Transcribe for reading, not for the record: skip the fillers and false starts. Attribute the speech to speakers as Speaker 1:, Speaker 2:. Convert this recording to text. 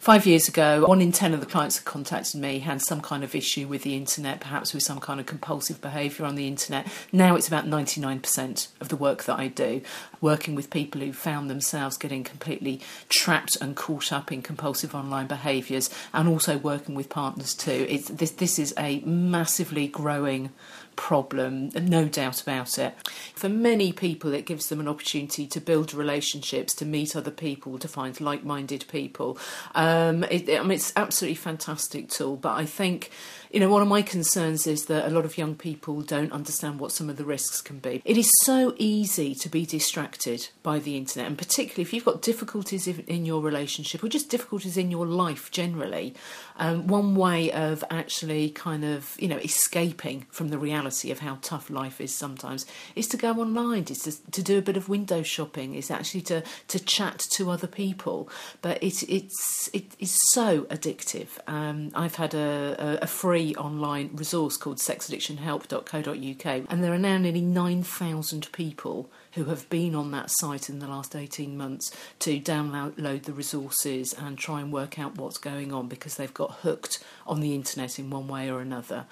Speaker 1: 5 years ago, 1 in 10 of the clients that contacted me had some kind of issue with the internet, perhaps with some kind of compulsive behaviour on the internet. Now it's about 99% of the work that I do, working with people who found themselves getting completely trapped and caught up in compulsive online behaviours, and also working with partners too. This is a massively growing problem, no doubt about it. For many people, it gives them an opportunity to build relationships, to meet other people, to find like-minded people. It's absolutely fantastic tool, but I think, one of my concerns is that a lot of young people don't understand what some of the risks can be. It is so easy to be distracted by the internet, and particularly if you've got difficulties in your relationship or just difficulties in your life generally. One way of actually kind of, escaping from the reality of how tough life is sometimes is to go online, is to do a bit of window shopping, is actually to chat to other people. But it is so addictive. I've had a free online resource called sexaddictionhelp.co.uk, and there are now nearly 9,000 people who have been on that site in the last 18 months to download the resources and try and work out what's going on because they've got hooked on the internet in one way or another.